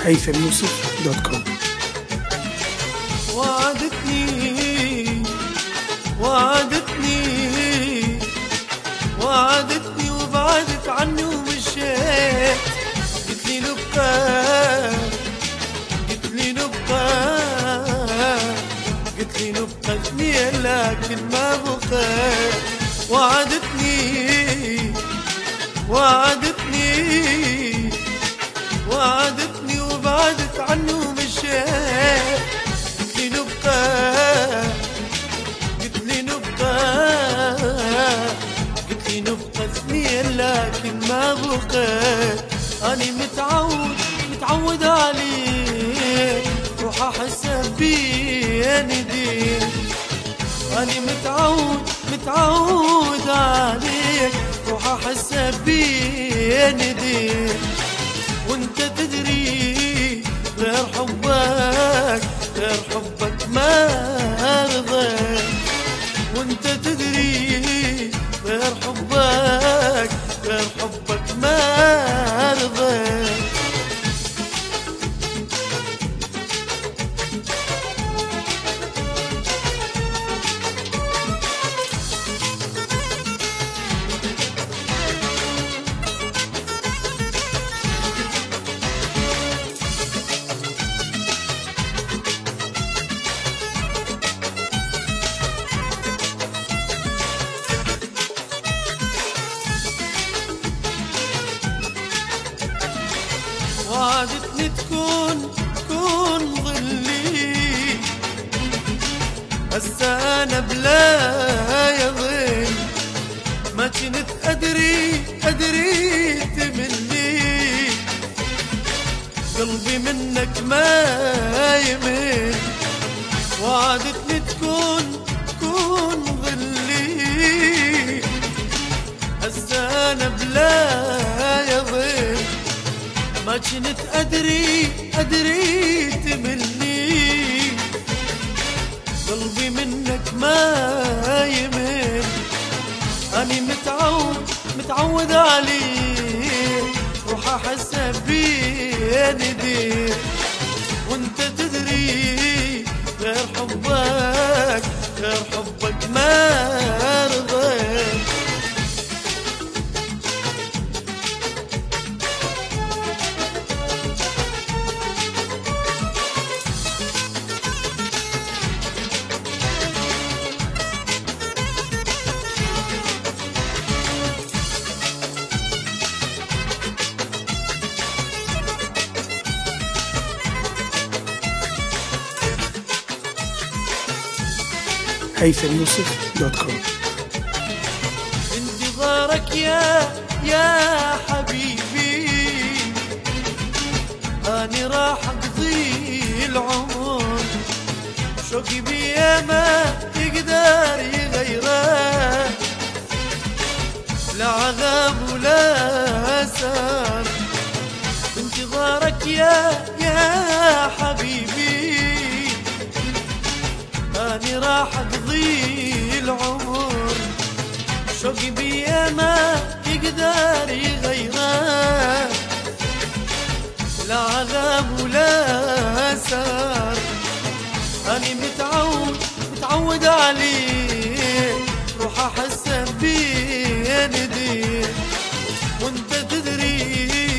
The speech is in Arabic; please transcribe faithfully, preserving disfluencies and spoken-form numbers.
هيثم يوسف دوت كوم. وعدتني وعدتني وعدتني وبعدت عني ومشيت. قلت لي نبقى قلت لي نبقى قلت لي نبقى اثنين لكن ما بقيت. وعدتني وعدتني وعدتني وبعدت عني ومشيت. قلت لي نبقى قلت لي نبقى قلت لي نبقى اثنين لكن ما بقيت. أنا متعود متعود عليك روح أحس بين ايديك. أنا متعود متعود عليك روح أحس بين ايديك. وانت تدري غير حبك غير حبك ما رضيت. وانت تدري غير حبك غير حبك ما رضيت. وعدتني تكون تكون ظلي هسا انا بلا يا ظل. ما كنت ادري ادري تملي قلبي منك ما يمل. وعدتني تكون تكون ظلي هسا انا بلا يا ظل. ما كنت أدري أدري تملني قلبي منك ما يمل. أنا متعود متعود عليك روح أحس بين ايديك. وانت تدري غير حبك غير حبك ما رضيت. هيثم يوسف دوت كوم. انتظارك يا يا حبيبي أنا راح أقضي العمر. شوقي بيا ما يقدر يغيره لا عذاب ولا سار. انتظارك يا يا حبيبي أنا راح أقضي العمر. شوقي بيا ما يقدر يغيره لا عذاب ولا سار. أنا متعود متعود عليك روح أحس بين ايديك. وانت تدري